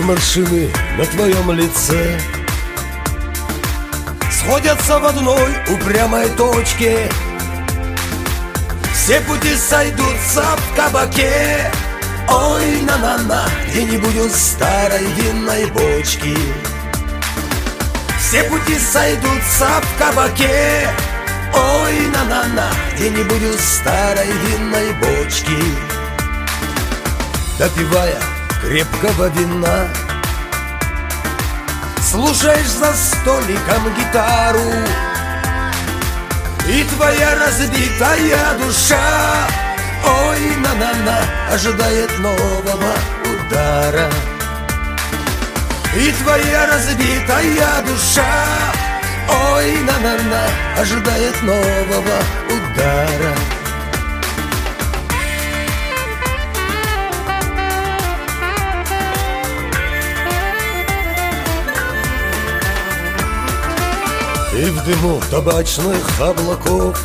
морщины на твоем лице сходятся в одной упрямой точке. Все пути сойдутся в кабаке. Ой, на-на-на, где-нибудь у старой винной бочки. Все пути сойдутся в кабаке. Ой, на-на-на, где-нибудь у старой винной бочки. Допивая крепкого вина, слушаешь за столиком гитару, и твоя разбитая душа, ой, на-на-на, ожидает нового удара. И твоя разбитая душа, ой, на-на-на, ожидает нового удара. И в дыму табачных облаков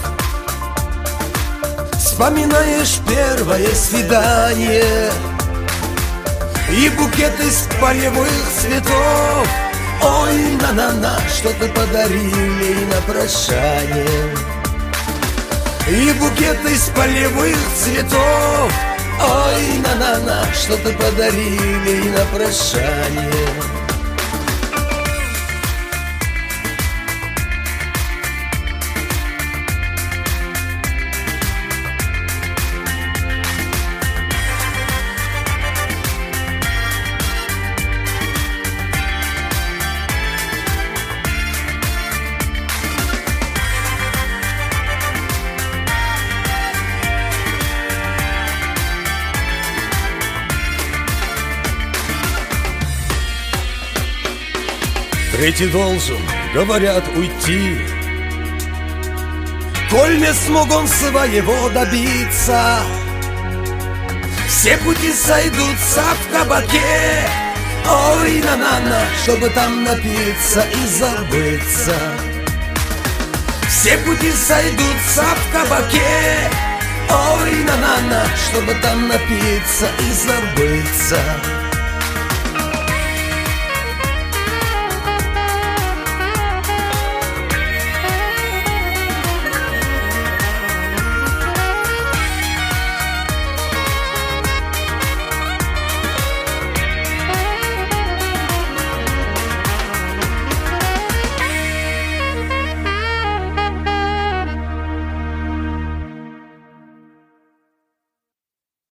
вспоминаешь первое свидание и букет из полевых цветов. Ой, на-на-на, что-то подарили на прощание. И букет из полевых цветов. Ой, на-на-на, что-то подарили на прощание. Третий должен, говорят, уйти, коль не смог он своего добиться. Все пути сойдутся в кабаке. Ой, на-на-на, чтобы там напиться и забыться. Все пути сойдутся в кабаке. Ой, на-на-на, чтобы там напиться и забыться.